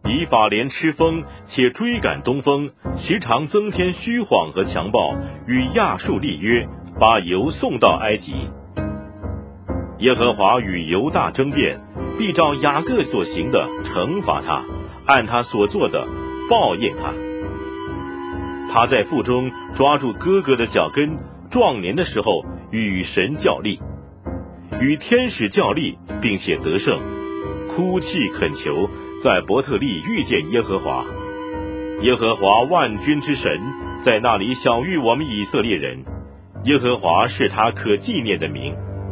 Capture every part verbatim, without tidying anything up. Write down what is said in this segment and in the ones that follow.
以法莲吃风，且追赶东风，时常增添虚谎和强暴，与亚述立约，把油送到埃及。耶和华与犹大争辩，必照雅各所行的惩罚他，按他所做的报应他。他在腹中抓住哥哥的脚跟，壮年的时候与神较力，与天使较力，并且得胜，哭泣恳求，在伯特利遇见耶和华。耶和华万军之神在那里晓谕我们以色列人，耶和华是他可纪念的名。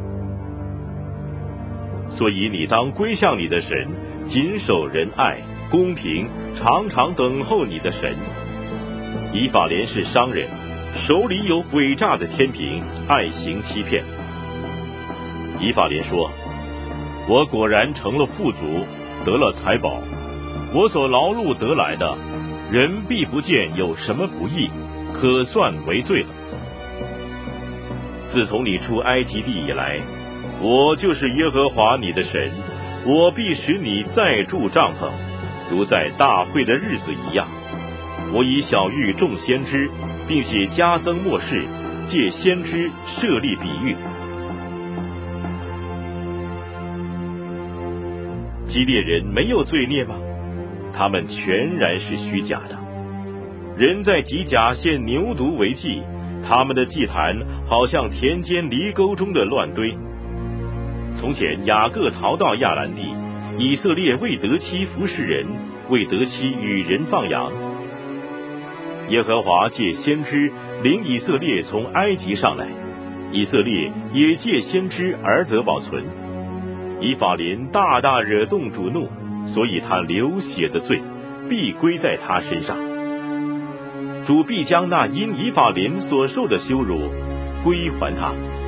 所以你当归向你的神，谨守仁爱公平，常常等候你的神。以法莲是商人，手里有诡诈的天平，爱行欺骗。以法莲说，我果然成了富足，得了财宝，我所劳碌得来的，人必不见有什么不义，可算为罪了。自从你出埃及地以来，我就是耶和华你的神，我必使你再筑帐篷，如在大会的日子一样。我以晓谕众先知，并且加增末世，借先知设立比喻。基列人没有罪孽吗？他们全然是虚假的。人在吉甲献牛犊为祭，他们的祭坛好像田间犁沟中的乱堆。从前雅各逃到亚兰地，以色列未得妻服侍人，未得妻与人放羊。耶和华借先知领以色列从埃及上来，以色列也借先知而得保存。以法莲大大惹动主怒，所以他流血的罪必归在他身上。主必将那因以法莲所受的羞辱归还他。